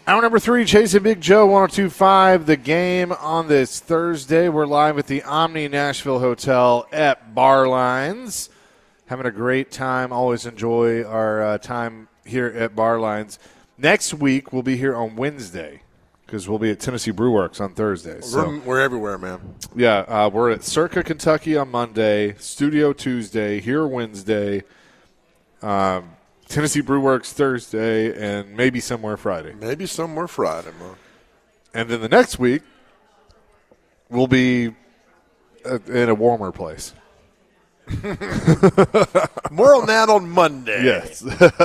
Hour number 3, Chasing Big Joe, 102.5. The Game on this Thursday. We're live at the Omni Nashville Hotel at Barlines. Having a great time. Always enjoy our time here at Barlines. Next week, we'll be here on Wednesday because we'll be at Tennessee Brew Works on Thursday. So, we're everywhere, man. Yeah, we're at Circa, Kentucky on Monday, Studio Tuesday, here Wednesday, Tennessee Brew Works Thursday, and maybe somewhere Friday. Maybe somewhere Friday, man. And then the next week, we'll be in a warmer place. More on that on Monday. Yes.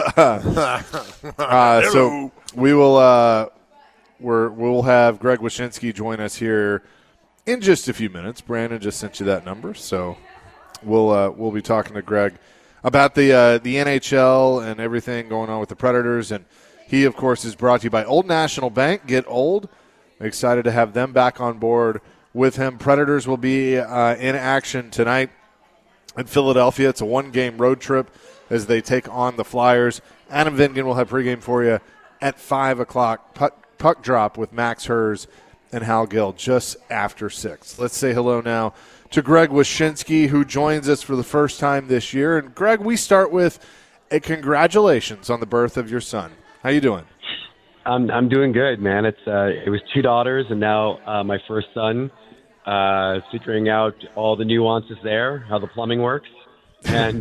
So we will we'll have Greg Wyshynski join us here in just a few minutes. Brandon just sent you that number, so we'll be talking to Greg about the NHL and everything going on with the Predators. And he, of course, is brought to you by Old National Bank. Get old. Excited to have them back on board with him. Predators will be in action tonight in Philadelphia. It's a one-game road trip as they take on the Flyers. Adam Vingan will have pregame for you at 5 o'clock. Puck drop with Max Hers and Hal Gill just after 6. Let's say hello now to Greg Wyshynski, who joins us for the first time this year. And, Greg, we start with a congratulations on the birth of your son. How you doing? I'm doing good, man. It was 2 daughters and now my first son. Figuring out all the nuances there, how the plumbing works, and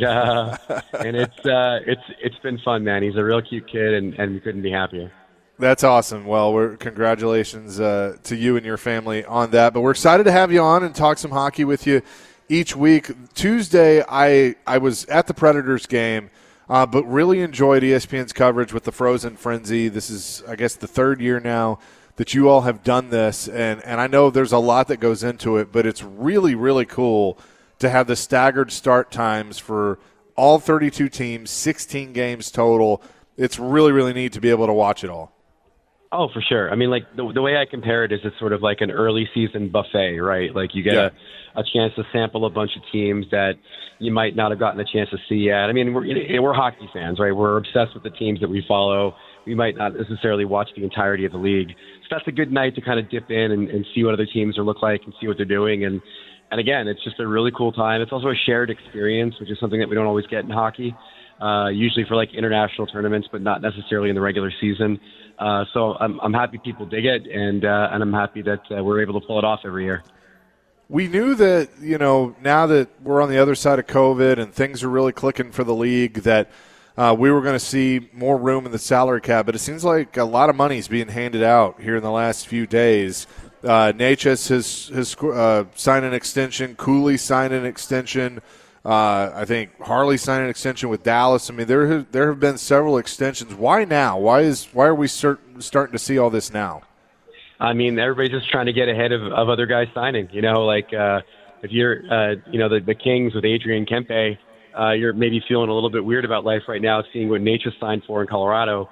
it's been fun, man. He's a real cute kid, and we couldn't be happier. That's awesome. Well, congratulations to you and your family on that. But we're excited to have you on and talk some hockey with you each week. Tuesday, I was at the Predators game, but really enjoyed ESPN's coverage with the Frozen Frenzy. This is, I guess, the 3rd year now that you all have done this, and I know there's a lot that goes into it, but it's really, really cool to have the staggered start times for all 32 teams, 16 games total. It's really, really neat to be able to watch it all. Oh, for sure. I mean, like, the way I compare it is it's sort of like an early season buffet, right? Like, you get a chance to sample a bunch of teams that you might not have gotten a chance to see yet. I mean, we're hockey fans, right? We're obsessed with the teams that we follow. We might not necessarily watch the entirety of the league. So that's a good night to kind of dip in and see what other teams look like and see what they're doing. And again, it's just a really cool time. It's also a shared experience, which is something that we don't always get in hockey, usually for like international tournaments, but not necessarily in the regular season. So I'm happy people dig it, and I'm happy that we're able to pull it off every year. We knew that, now that we're on the other side of COVID and things are really clicking for the league, that we were going to see more room in the salary cap, but it seems like a lot of money is being handed out here in the last few days. Necas has signed an extension. Cooley signed an extension. I think Harley signed an extension with Dallas. I mean, there have been several extensions. Why now? Why are we starting to see all this now? I mean, everybody's just trying to get ahead of other guys signing. If you're, the Kings with Adrian Kempe, you're maybe feeling a little bit weird about life right now, seeing what Necas signed for in Colorado.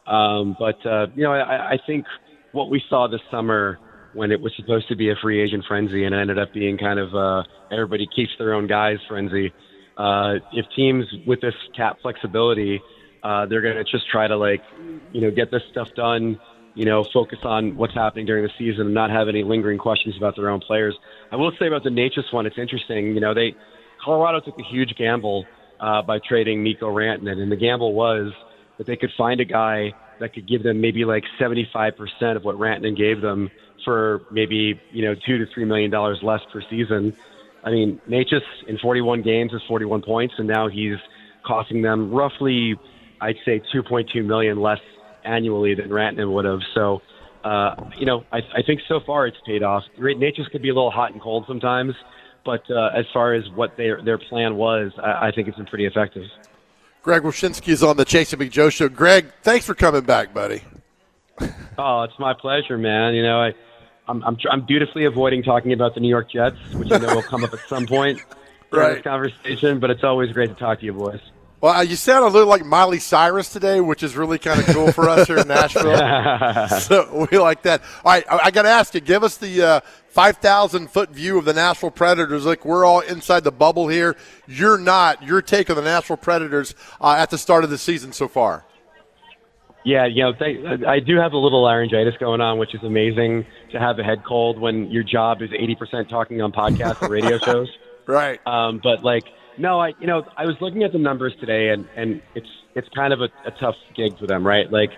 I think what we saw this summer when it was supposed to be a free agent frenzy and it ended up being kind of everybody keeps their own guys frenzy. If teams with this cap flexibility, they're going to just try to get this stuff done, focus on what's happening during the season and not have any lingering questions about their own players. I will say about the Necas one, it's interesting. Colorado took a huge gamble by trading Mikko Rantanen, and the gamble was that they could find a guy that could give them maybe like 75% of what Rantanen gave them for maybe, $2 to $3 million less per season. I mean, Necas in 41 games has 41 points, and now he's costing them roughly, I'd say, $2.2 million less annually than Rantanen would have. So, I think so far it's paid off. Necas could be a little hot and cold sometimes, but as far as what their plan was, I think it's been pretty effective. Greg Wyshynski is on the Chasing Big Joe show. Greg, thanks for coming back, buddy. Oh, it's my pleasure, man. I'm dutifully avoiding talking about the New York Jets, which I know will come up at some point during this conversation, but it's always great to talk to you boys. Well, you sound a little like Miley Cyrus today, which is really kind of cool for us here in Nashville. So we like that. All right, I got to ask you, give us the 5,000-foot view of the Nashville Predators. Like, we're all inside the bubble here. You're not. Your take on the Nashville Predators at the start of the season so far? Yeah, I do have a little laryngitis going on, which is amazing to have a head cold when your job is 80% talking on podcasts and radio shows. Right. But no, I was looking at the numbers today, and it's kind of a tough gig for them, right? Like,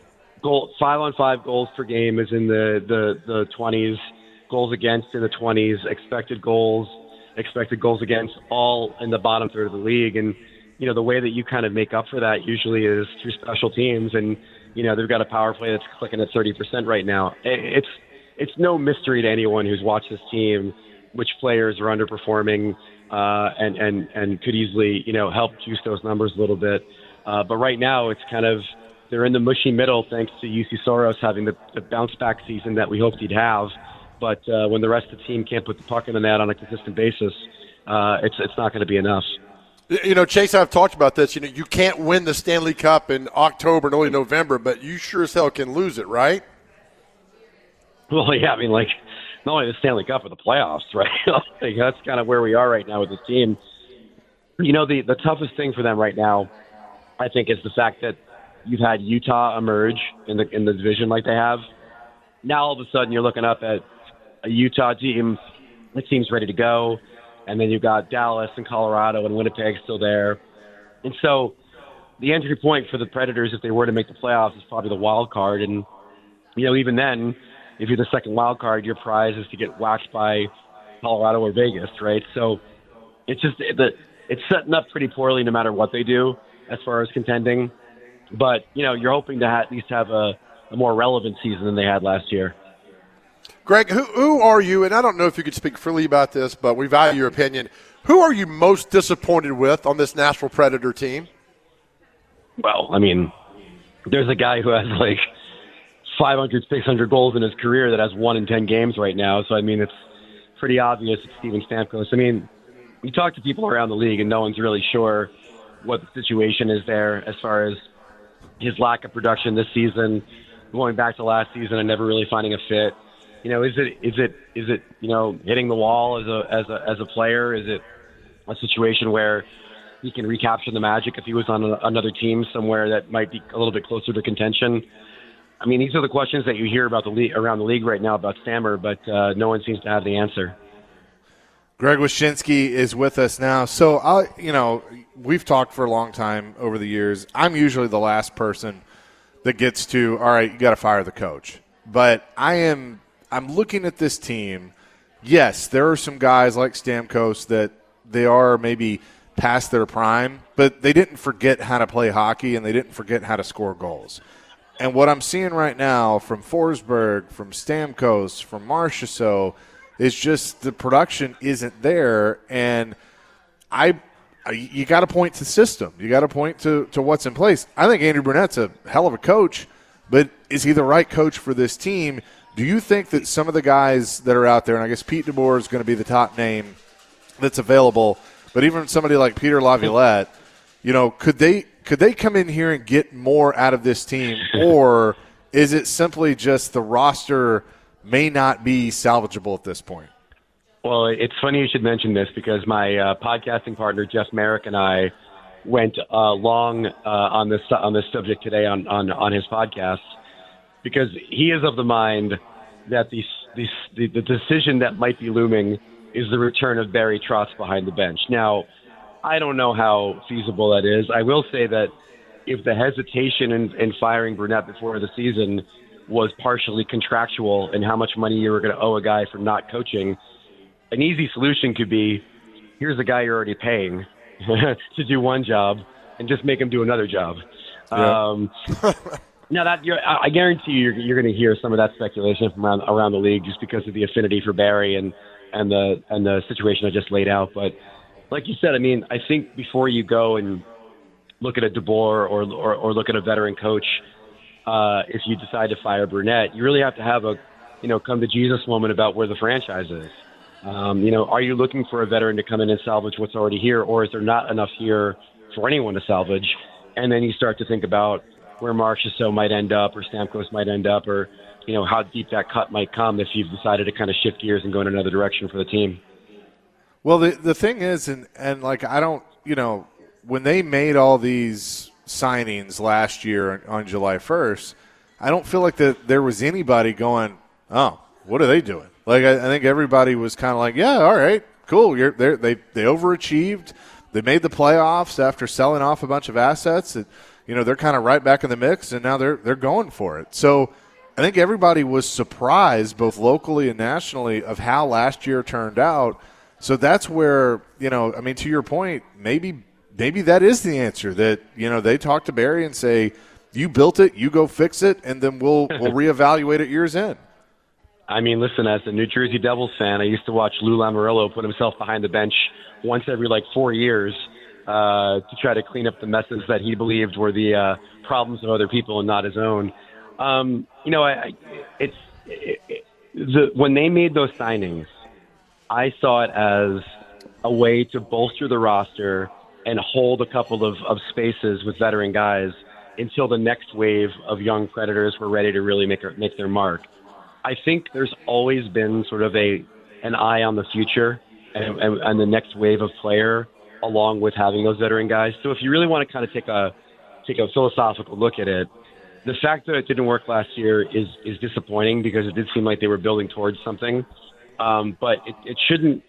5-on-5 goals per game is in the 20s, goals against in the 20s, expected goals against, all in the bottom third of the league, and the way that you kind of make up for that usually is through special teams, and they've got a power play that's clicking at 30% right now. It's no mystery to anyone who's watched this team which players are underperforming and could easily help juice those numbers a little bit. But right now it's kind of they're in the mushy middle thanks to UC Soros having the bounce back season that we hoped he'd have. But when the rest of the team can't put the puck in the net on a consistent basis, it's not going to be enough. Chase, I've talked about this. You can't win the Stanley Cup in October and early November, but you sure as hell can lose it, right? Well, yeah, not only the Stanley Cup, but the playoffs, right? That's kind of where we are right now with this team. The toughest thing for them right now, I think, is the fact that you've had Utah emerge in the division like they have. Now all of a sudden you're looking up at a Utah team that seems ready to go. And then you've got Dallas and Colorado and Winnipeg still there. And so the entry point for the Predators, if they were to make the playoffs, is probably the wild card. And, even then, if you're the second wild card, your prize is to get whacked by Colorado or Vegas, right? So it's setting up pretty poorly no matter what they do as far as contending. But, you're hoping to at least have a more relevant season than they had last year. Greg, who are you, and I don't know if you could speak freely about this, but we value your opinion. Who are you most disappointed with on this Nashville Predator team? Well, there's a guy who has 500, 600 goals in his career that has 1 in 10 games right now. So, it's pretty obvious it's Steven Stamkos. You talk to people around the league, and no one's really sure what the situation is there as far as his lack of production this season, going back to last season and never really finding a fit. Is it hitting the wall as a player? Is it a situation where he can recapture the magic if he was on another team somewhere that might be a little bit closer to contention? These are the questions that you hear about around the league right now about Stammer, but no one seems to have the answer. Greg Wyshynski is with us now. So, we've talked for a long time over the years. I'm usually the last person that gets to, all right, you got to fire the coach. But I'm looking at this team. Yes, there are some guys like Stamkos that they are maybe past their prime, but they didn't forget how to play hockey and they didn't forget how to score goals. And what I'm seeing right now from Forsberg, from Stamkos, from Marchessault is just the production isn't there. And you got to point to system. You got to point to what's in place. I think Andrew Brunette's a hell of a coach, but is he the right coach for this team? Do you think that some of the guys that are out there, and I guess Pete DeBoer is going to be the top name that's available, but even somebody like Peter Laviolette, could they come in here and get more out of this team, or is it simply just the roster may not be salvageable at this point? Well, it's funny you should mention this because my podcasting partner Jeff Merrick and I went long on this subject today on his podcast. Because he is of the mind that the decision that might be looming is the return of Barry Trotz behind the bench. Now, I don't know how feasible that is. I will say that if the hesitation in firing Brunette before the season was partially contractual and how much money you were going to owe a guy for not coaching, an easy solution could be, here's a guy you're already paying to do one job and just make him do another job. Yeah. Now I guarantee you're going to hear some of that speculation from around the league just because of the affinity for Barry and the situation I just laid out. But like you said, I think before you go and look at a DeBoer or look at a veteran coach, if you decide to fire Brunette, you really have to have a come to Jesus moment about where the franchise is. Are you looking for a veteran to come in and salvage what's already here, or is there not enough here for anyone to salvage? And then you start to think about where Marchessault might end up or Stamkos might end up or, how deep that cut might come if you've decided to kind of shift gears and go in another direction for the team. Well, the thing is, and I don't, when they made all these signings last year on July 1st, I don't feel like that there was anybody going, oh, what are they doing? Like, I think everybody was kind of like, yeah, all right, cool. They overachieved. They made the playoffs after selling off a bunch of assets. They're kind of right back in the mix, and now they're going for it. So I think everybody was surprised, both locally and nationally, of how last year turned out. So that's where, to your point, maybe that is the answer, that, they talk to Barry and say, you built it, you go fix it, and then we'll reevaluate it years in. I mean, listen, as a New Jersey Devils fan, I used to watch Lou Lamoriello put himself behind the bench once every 4 years to try to clean up the messes that he believed were the problems of other people and not his own. When they made those signings, I saw it as a way to bolster the roster and hold a couple of spaces with veteran guys until the next wave of young Predators were ready to really make their mark. I think there's always been sort of an eye on the future and the next wave of player, along with having those veteran guys. So if you really want to kind of take a philosophical look at it, the fact that it didn't work last year is disappointing, because it did seem like they were building towards something. But it shouldn't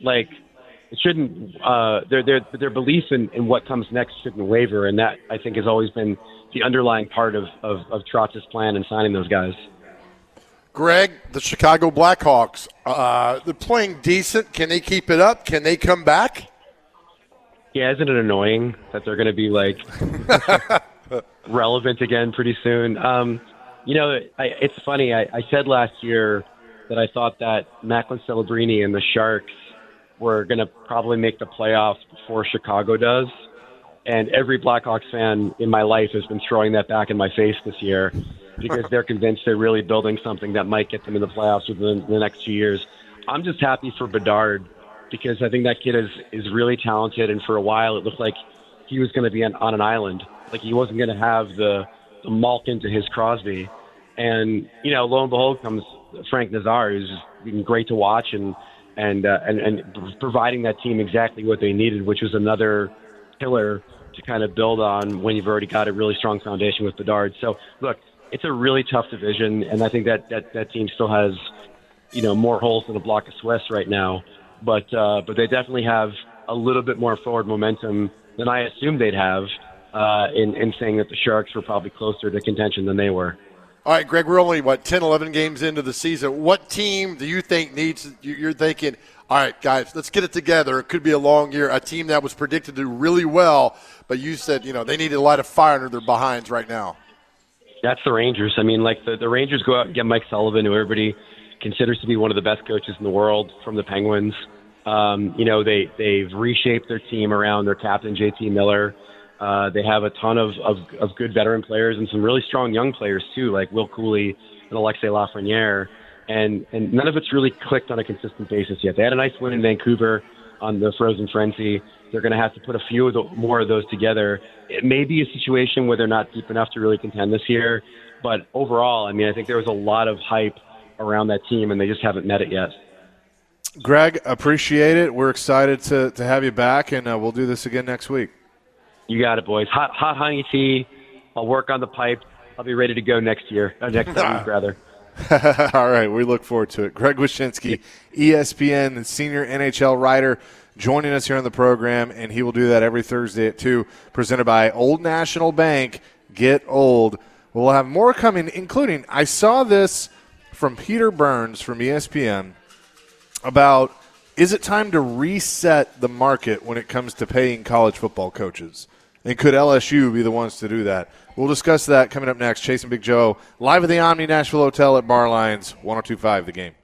their belief in what comes next shouldn't waver, and that, I think, has always been the underlying part of Trotz's plan in signing those guys. Greg, the Chicago Blackhawks, they're playing decent. Can they keep it up? Can they come back? Yeah, isn't it annoying that they're going to be relevant again pretty soon? It's funny. I said last year that I thought that Macklin Celebrini and the Sharks were going to probably make the playoffs before Chicago does. And every Blackhawks fan in my life has been throwing that back in my face this year, because they're convinced they're really building something that might get them in the playoffs within the next 2 years. I'm just happy for Bedard, because I think that kid is really talented, and for a while it looked like he was going to be on an island. Like, he wasn't going to have the Malkin to his Crosby. And, lo and behold comes Frank Nazar, who's just been great to watch and providing that team exactly what they needed, which was another pillar to kind of build on when you've already got a really strong foundation with Bedard. So, look, it's a really tough division, and I think that team still has, more holes than a block of Swiss right now. But they definitely have a little bit more forward momentum than I assumed they'd have in saying that the Sharks were probably closer to contention than they were. All right, Greg, we're only, 10, 11 games into the season. What team do you think you're thinking, all right, guys, let's get it together. It could be a long year. A team that was predicted to do really well, but you said, they needed a lot of fire under their behinds right now. That's the Rangers. I mean, the Rangers go out and get Mike Sullivan, who everybody considers to be one of the best coaches in the world, from the Penguins. They've reshaped their team around their captain, JT Miller. They have a ton of good veteran players and some really strong young players too, like Will Cooley and Alexei Lafreniere. And none of it's really clicked on a consistent basis yet. They had a nice win in Vancouver on the Frozen Frenzy. They're going to have to put a few more of those together. It may be a situation where they're not deep enough to really contend this year. But overall, I think there was a lot of hype around that team, and they just haven't met it yet. Greg, appreciate it. We're excited to have you back, and we'll do this again next week. You got it, boys. Hot honey tea. I'll work on the pipe. I'll be ready to go next year. Next week, rather. All right, we look forward to it. Greg Wyshynski, ESPN senior NHL writer, joining us here on the program, and he will do that every Thursday at 2, presented by Old National Bank. Get old. We'll have more coming, including, I saw this from Peter Burns from ESPN about, is it time to reset the market when it comes to paying college football coaches? And could LSU be the ones to do that? We'll discuss that coming up next. Chasing Big Joe, live at the Omni Nashville Hotel at Bar Lions, 102.5 The Game.